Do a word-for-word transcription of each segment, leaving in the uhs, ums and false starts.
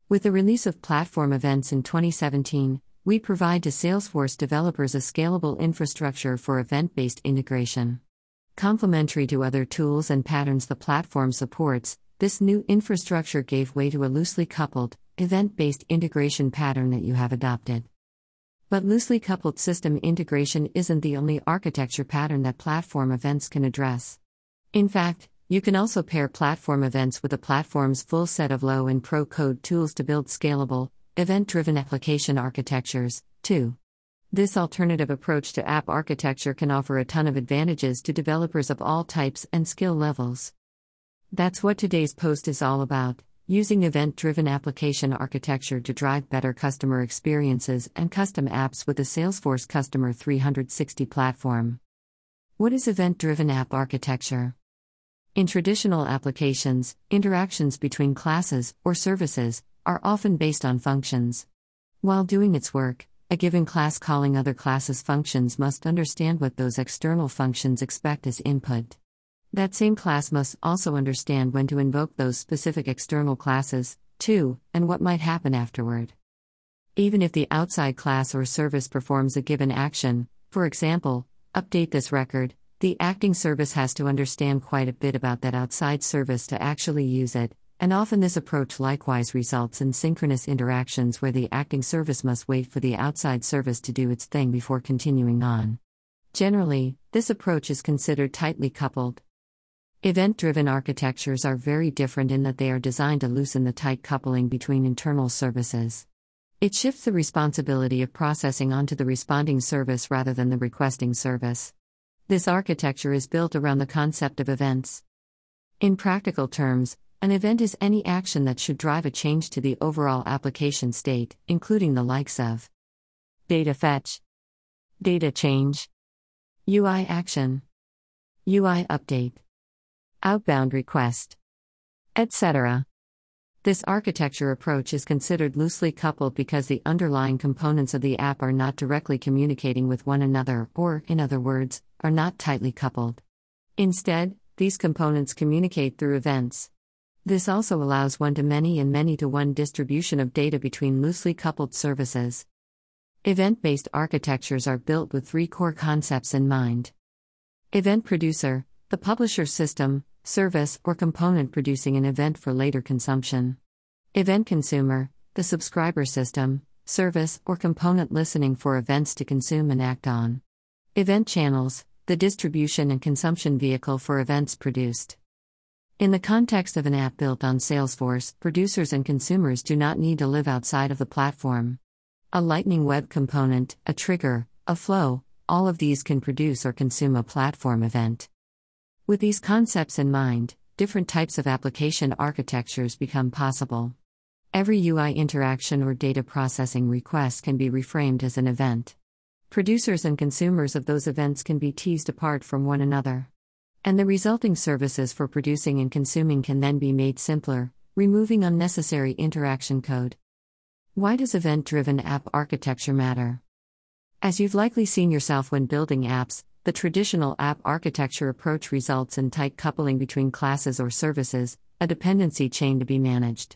With the release of Platform Events in twenty seventeen, we provide to Salesforce developers a scalable infrastructure for event-based integration. Complementary to other tools and patterns the platform supports, this new infrastructure gave way to a loosely coupled, event-based integration pattern that you have adopted. But loosely coupled system integration isn't the only architecture pattern that platform events can address. In fact, you can also pair platform events with the platform's full set of low and pro code tools to build scalable, event-driven application architectures, too. This alternative approach to app architecture can offer a ton of advantages to developers of all types and skill levels. That's what today's post is all about, using event-driven application architecture to drive better customer experiences and custom apps with the Salesforce Customer three sixty platform. What is event-driven app architecture? In traditional applications, interactions between classes or services are often based on functions. While doing its work, a given class calling other classes' functions must understand what those external functions expect as input. That same class must also understand when to invoke those specific external classes, too, and what might happen afterward. Even if the outside class or service performs a given action, for example, update this record, the acting service has to understand quite a bit about that outside service to actually use it, and often this approach likewise results in synchronous interactions where the acting service must wait for the outside service to do its thing before continuing on. Generally, this approach is considered tightly coupled. Event-driven architectures are very different in that they are designed to loosen the tight coupling between internal services. It shifts the responsibility of processing onto the responding service rather than the requesting service. This architecture is built around the concept of events. In practical terms, an event is any action that should drive a change to the overall application state, including the likes of data fetch, data change, U I action, U I update, outbound request, et cetera. This architecture approach is considered loosely coupled because the underlying components of the app are not directly communicating with one another, or, in other words, are not tightly coupled. Instead, these components communicate through events. This also allows one-to-many and many-to-one distribution of data between loosely coupled services. Event-based architectures are built with three core concepts in mind. Event producer, the publisher system, service, or component producing an event for later consumption. Event consumer, the subscriber system, service, or component listening for events to consume and act on. Event channels, the distribution and consumption vehicle for events produced. In the context of an app built on Salesforce, producers and consumers do not need to live outside of the platform. A Lightning Web component, a trigger, a flow, all of these can produce or consume a platform event. With these concepts in mind, different types of application architectures become possible. Every U I interaction or data processing request can be reframed as an event. Producers and consumers of those events can be teased apart from one another. And the resulting services for producing and consuming can then be made simpler, removing unnecessary interaction code. Why does event-driven app architecture matter? As you've likely seen yourself when building apps, the traditional app architecture approach results in tight coupling between classes or services, a dependency chain to be managed.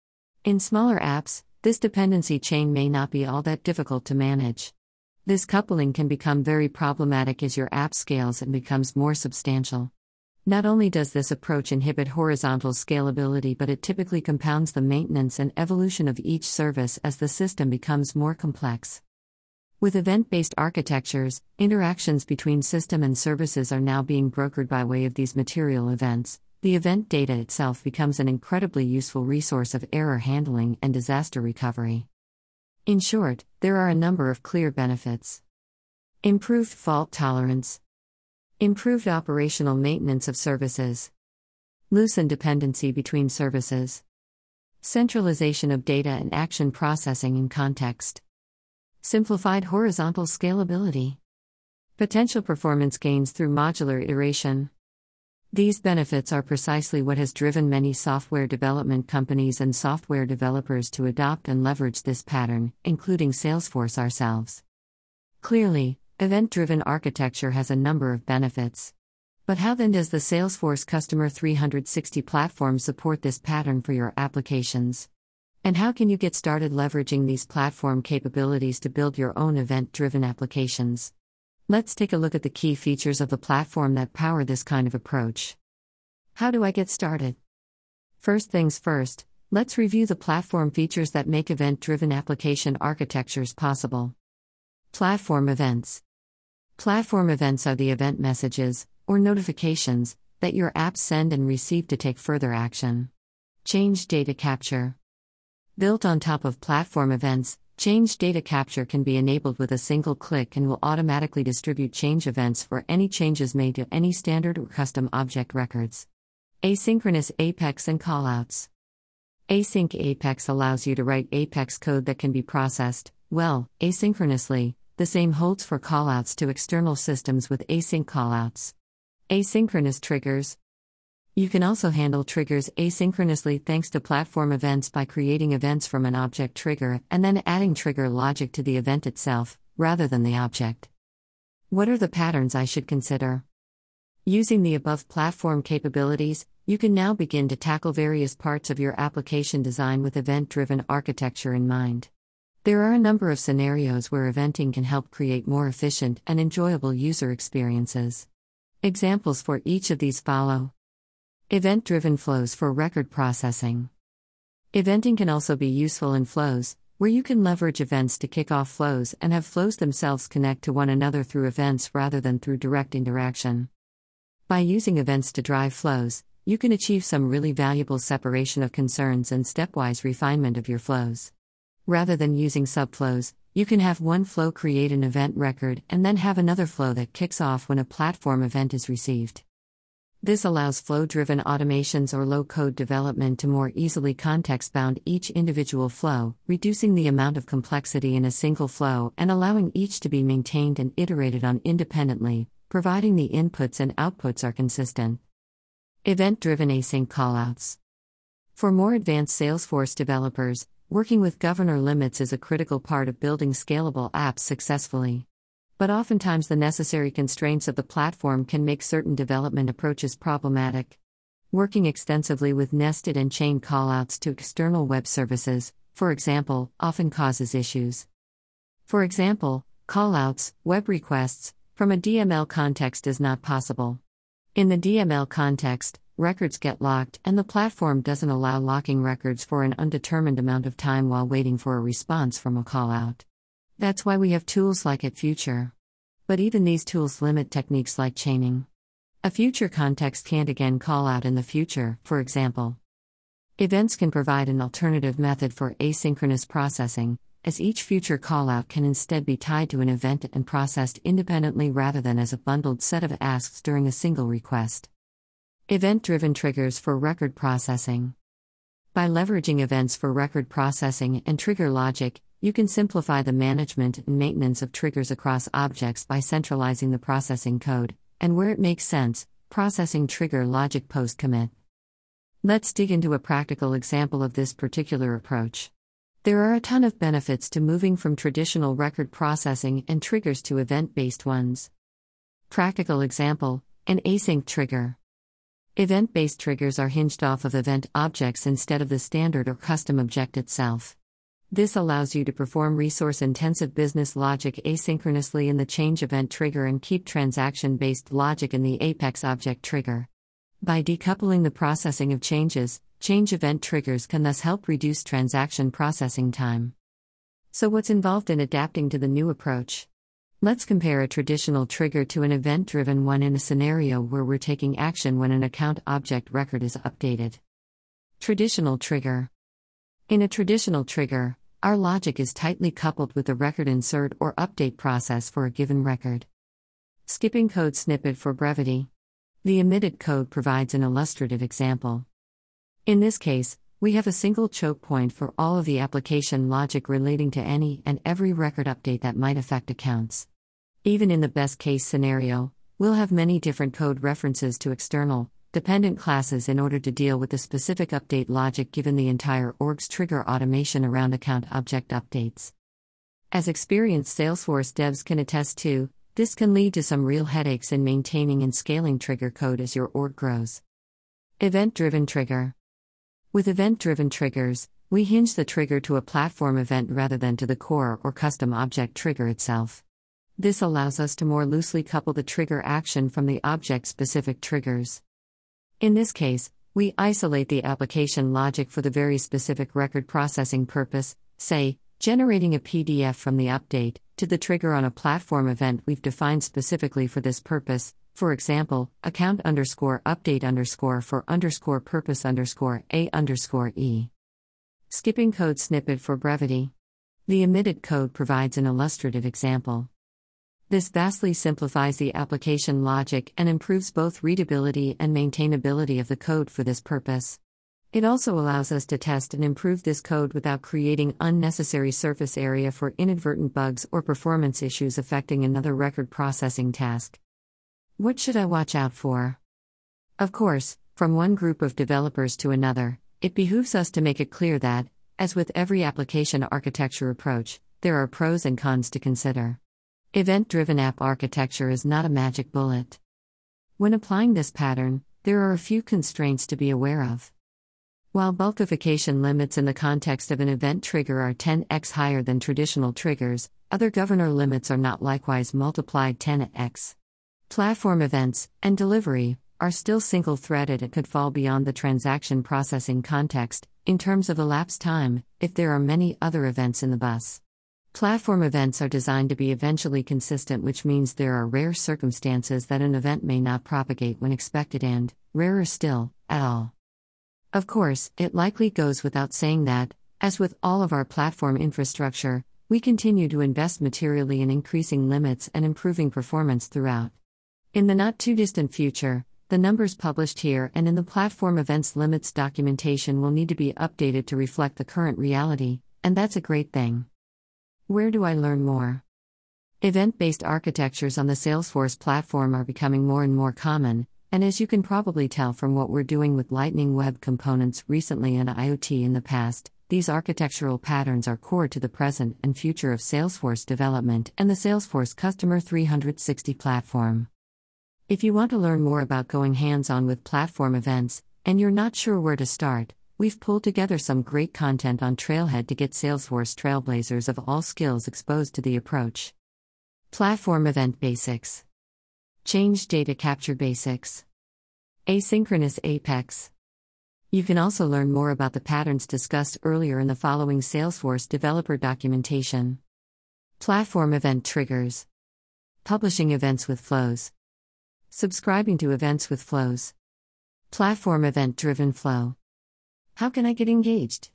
In smaller apps, this dependency chain may not be all that difficult to manage. This coupling can become very problematic as your app scales and becomes more substantial. Not only does this approach inhibit horizontal scalability, but it typically compounds the maintenance and evolution of each service as the system becomes more complex. With event-based architectures, interactions between system and services are now being brokered by way of these material events. The event data itself becomes an incredibly useful resource of error handling and disaster recovery. In short, there are a number of clear benefits. Improved fault tolerance. Improved operational maintenance of services. Loosened dependency between services. Centralization of data and action processing in context. Simplified horizontal scalability. Potential performance gains through modular iteration. These benefits are precisely what has driven many software development companies and software developers to adopt and leverage this pattern, including Salesforce ourselves. Clearly, event-driven architecture has a number of benefits. But how then does the Salesforce Customer three sixty platform support this pattern for your applications? And how can you get started leveraging these platform capabilities to build your own event-driven applications? Let's take a look at the key features of the platform that power this kind of approach. How do I get started? First things first, let's review the platform features that make event-driven application architectures possible. Platform events. Platform events are the event messages, or notifications, that your apps send and receive to take further action. Change data capture. Built on top of platform events, change data capture can be enabled with a single click and will automatically distribute change events for any changes made to any standard or custom object records. Asynchronous Apex and callouts. Async Apex allows you to write Apex code that can be processed, well, asynchronously. The same holds for callouts to external systems with async callouts. Asynchronous triggers. You can also handle triggers asynchronously thanks to platform events by creating events from an object trigger and then adding trigger logic to the event itself, rather than the object. What are the patterns I should consider? Using the above platform capabilities, you can now begin to tackle various parts of your application design with event-driven architecture in mind. There are a number of scenarios where eventing can help create more efficient and enjoyable user experiences. Examples for each of these follow. Event-driven flows for record processing. Eventing can also be useful in flows, where you can leverage events to kick off flows and have flows themselves connect to one another through events rather than through direct interaction. By using events to drive flows, you can achieve some really valuable separation of concerns and stepwise refinement of your flows. Rather than using subflows, you can have one flow create an event record and then have another flow that kicks off when a platform event is received. This allows flow-driven automations or low-code development to more easily context-bound each individual flow, reducing the amount of complexity in a single flow and allowing each to be maintained and iterated on independently, providing the inputs and outputs are consistent. Event-driven async callouts. For more advanced Salesforce developers, working with governor limits is a critical part of building scalable apps successfully. But oftentimes the necessary constraints of the platform can make certain development approaches problematic. Working extensively with nested and chain callouts to external web services, for example, often causes issues. For example, callouts, web requests, from a D M L context is not possible. In the D M L context, records get locked and the platform doesn't allow locking records for an undetermined amount of time while waiting for a response from a callout. That's why we have tools like atFuture. But even these tools limit techniques like chaining. A future context can't again call out in the future, for example. Events can provide an alternative method for asynchronous processing, as each future callout can instead be tied to an event and processed independently rather than as a bundled set of asks during a single request. Event-driven triggers for record processing. By leveraging events for record processing and trigger logic, you can simplify the management and maintenance of triggers across objects by centralizing the processing code, and where it makes sense, processing trigger logic post-commit. Let's dig into a practical example of this particular approach. There are a ton of benefits to moving from traditional record processing and triggers to event-based ones. Practical example, an async trigger. Event-based triggers are hinged off of event objects instead of the standard or custom object itself. This allows you to perform resource-intensive business logic asynchronously in the change event trigger and keep transaction-based logic in the Apex object trigger. By decoupling the processing of changes, change event triggers can thus help reduce transaction processing time. So what's involved in adapting to the new approach? Let's compare a traditional trigger to an event-driven one in a scenario where we're taking action when an account object record is updated. Traditional trigger. In a traditional trigger, our logic is tightly coupled with the record insert or update process for a given record. Skipping code snippet for brevity. The omitted code provides an illustrative example. In this case, we have a single choke point for all of the application logic relating to any and every record update that might affect accounts. Even in the best-case scenario, we'll have many different code references to external, dependent classes in order to deal with the specific update logic given the entire org's trigger automation around account object updates. As experienced Salesforce devs can attest to, this can lead to some real headaches in maintaining and scaling trigger code as your org grows. Event-driven trigger. With event-driven triggers, We hinge the trigger to a platform event rather than to the core or custom object trigger itself. This allows us to more loosely couple the trigger action from the object-specific triggers. In this case, we isolate the application logic for the very specific record processing purpose, say, generating a P D F from the update, to the trigger on a platform event we've defined specifically for this purpose, for example, account underscore update underscore for underscore purpose underscore a underscore e. Skipping code snippet for brevity. The omitted code provides an illustrative example. This vastly simplifies the application logic and improves both readability and maintainability of the code for this purpose. It also allows us to test and improve this code without creating unnecessary surface area for inadvertent bugs or performance issues affecting another record processing task. What should I watch out for? Of course, from one group of developers to another, it behooves us to make it clear that, as with every application architecture approach, there are pros and cons to consider. Event-driven app architecture is not a magic bullet. When applying this pattern, there are a few constraints to be aware of. While bulkification limits in the context of an event trigger are ten x higher than traditional triggers, other governor limits are not likewise multiplied ten x. Platform events, and delivery, are still single-threaded and could fall beyond the transaction processing context, in terms of elapsed time, if there are many other events in the bus. Platform events are designed to be eventually consistent, which means there are rare circumstances that an event may not propagate when expected and, rarer still, at all. Of course, it likely goes without saying that, as with all of our platform infrastructure, we continue to invest materially in increasing limits and improving performance throughout. In the not-too-distant future, the numbers published here and in the platform events limits documentation will need to be updated to reflect the current reality, and that's a great thing. Where do I learn more? Event-based architectures on the Salesforce platform are becoming more and more common, and as you can probably tell from what we're doing with Lightning Web Components recently and IoT in the past, these architectural patterns are core to the present and future of Salesforce development and the Salesforce Customer three sixty platform. If you want to learn more about going hands-on with platform events, and you're not sure where to start, we've pulled together some great content on Trailhead to get Salesforce trailblazers of all skills exposed to the approach. Platform Event Basics. Change Data Capture Basics. Asynchronous Apex. You can also learn more about the patterns discussed earlier in the following Salesforce developer documentation. Platform Event Triggers. Publishing events with flows. Subscribing to events with flows. Platform Event-Driven Flow. How can I get engaged?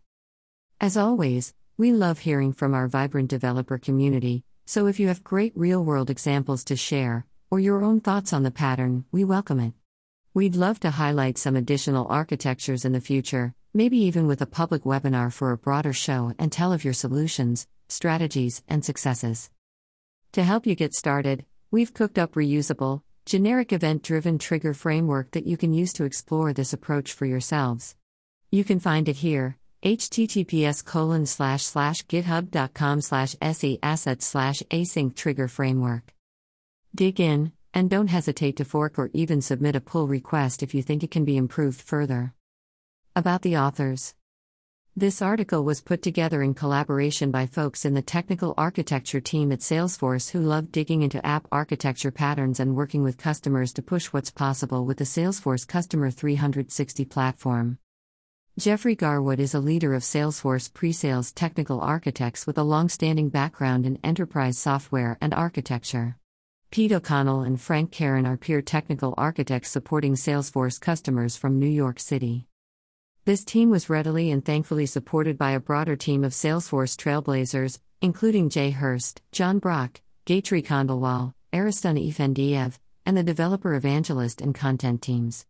As always, we love hearing from our vibrant developer community, so if you have great real-world examples to share, or your own thoughts on the pattern, we welcome it. We'd love to highlight some additional architectures in the future, maybe even with a public webinar for a broader show and tell of your solutions, strategies, and successes. To help you get started, we've cooked up reusable, generic event-driven trigger framework that you can use to explore this approach for yourselves. You can find it here, https colon slash slash github.com slash se assets slash async trigger framework. Dig in, and don't hesitate to fork or even submit a pull request if you think it can be improved further. About the authors. This article was put together in collaboration by folks in the technical architecture team at Salesforce who love digging into app architecture patterns and working with customers to push what's possible with the Salesforce Customer three sixty platform. Jeffrey Garwood is a leader of Salesforce pre-sales technical architects with a long-standing background in enterprise software and architecture. Pete O'Connell and Frank Karen are peer technical architects supporting Salesforce customers from New York City. This team was readily and thankfully supported by a broader team of Salesforce trailblazers, including Jay Hurst, John Brock, Gayatri Khandelwal, Aristan Efendiev, and the developer evangelist and content teams.